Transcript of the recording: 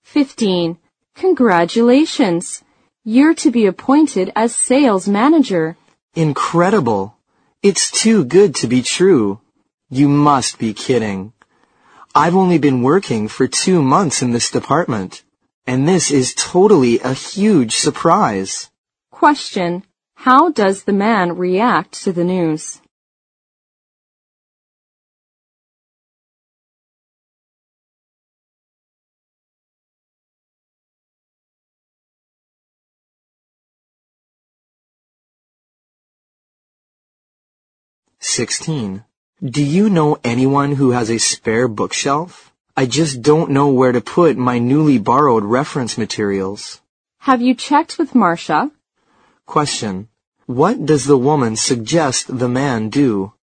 15. Congratulations! You're to be appointed as sales manager. Incredible! It's too good to be true. You must be kidding. I've only been working for 2 months in this department, and this is totally a huge surprise. Question. How does the man react to the news? (16) Do you know anyone who has a spare bookshelf? I just don't know where to put my newly borrowed reference materials. Have you checked with Marcia? Question. What does the woman suggest the man do?